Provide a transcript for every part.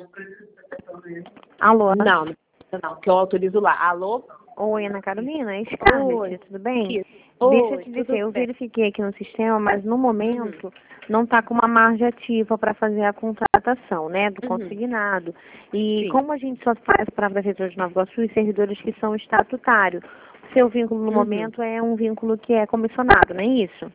Alô? Não, não, que eu autorizo lá. Alô? Oi, Ana Carolina, é Scarlett, Oi. tudo bem? Isso. Deixa eu Oi, te tudo dizer, eu bem. verifiquei aqui no sistema, mas no momento não está com uma margem ativa para fazer a contratação, né, do consignado. E Sim. como a gente só faz para a Prefeitura de Nova Iguaçu os servidores que são estatutários, o seu vínculo no momento é um vínculo que é comissionado, não é isso?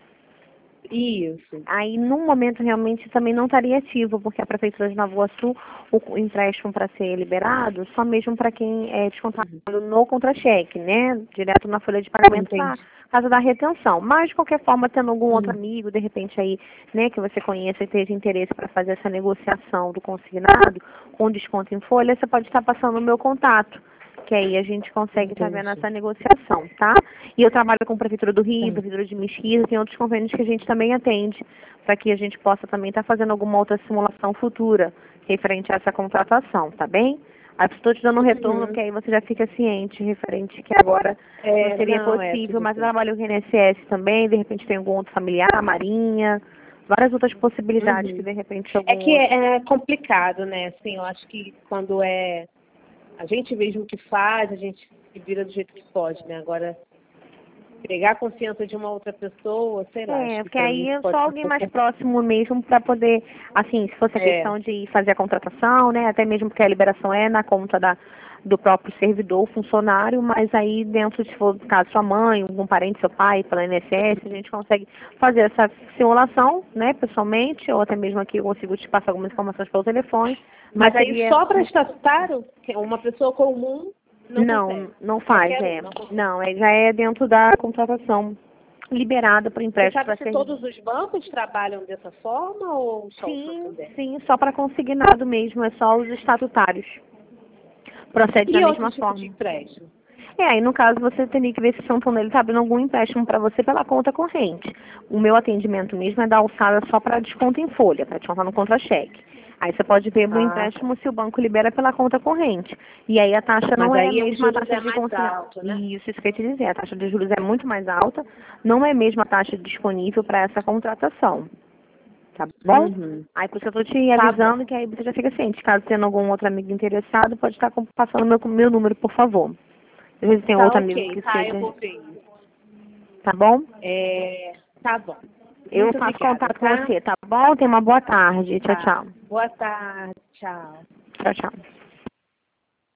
Isso. Aí, no momento, realmente também não estaria ativo, porque a Prefeitura de Nova Iguaçu, o empréstimo para ser liberado, só mesmo para quem é descontado no contra-cheque, né? Direto na folha de pagamento para casa da retenção. Mas, de qualquer forma, tendo algum outro amigo, de repente aí, né, que você conheça e tenha interesse para fazer essa negociação do consignado com desconto em folha, você pode estar passando o meu contato, que aí a gente consegue estar vendo essa negociação, tá? E eu trabalho com a Prefeitura do Rio, Prefeitura de Mesquita, tem outros convênios que a gente também atende, para que a gente possa também estar fazendo alguma outra simulação futura referente a essa contratação, tá bem? Aí estou te dando um retorno, porque aí você já fica ciente, referente que agora não seria possível, mas eu trabalho com o INSS também, de repente tem algum outro familiar, Marinha, várias outras possibilidades que de repente algum É que é complicado, né? Assim, eu acho que quando é a gente mesmo que faz, a gente se vira do jeito que pode, né? Agora, pegar a confiança de uma outra pessoa, sei lá, acho que porque pra aí mim isso é pode só ser alguém mais qualquer... próximo mesmo para poder, assim, se fosse a questão de fazer a contratação, né, até mesmo porque a liberação é na conta do próprio servidor, funcionário, mas aí dentro, se for caso sua mãe, algum parente, seu pai, pela INSS, a gente consegue fazer essa simulação, né, pessoalmente, ou até mesmo aqui eu consigo te passar algumas informações pelo telefone. Mas aí seria... só para estatutário, que é uma pessoa comum não consegue. Não faz, Não, já é dentro da contratação liberada para Você empréstimo sabe para se ser... todos os bancos trabalham dessa forma ou só o Santander? Sim, só para consignado mesmo, é só os estatutários. Procede da E outro mesma tipo de forma. empréstimo? Aí no caso você teria que ver se o Santander está abrindo algum empréstimo para você pela conta corrente. O meu atendimento mesmo é da alçada só para desconto em folha, para descontar no contra-cheque. Aí você pode ver o empréstimo se o banco libera pela conta corrente. E aí a taxa Mas não é a aí mesma juros taxa é de mais consignação. alto, né? Isso que eu ia te dizer. A taxa de juros é muito mais alta, não é a mesma taxa disponível para essa contratação. Tá bom? Aí por isso eu estou te avisando que aí você já fica ciente. Caso tenha algum outro amigo interessado, pode estar passando meu número, por favor. Às vezes tem outro amigo que seja. eu vou ver. Tá bom? Tá bom. Eu Muito faço obrigada, contato com tá? você, tá bom? Tenha uma boa tarde. Tchau, tchau. Boa tarde, tchau. Tchau, tchau.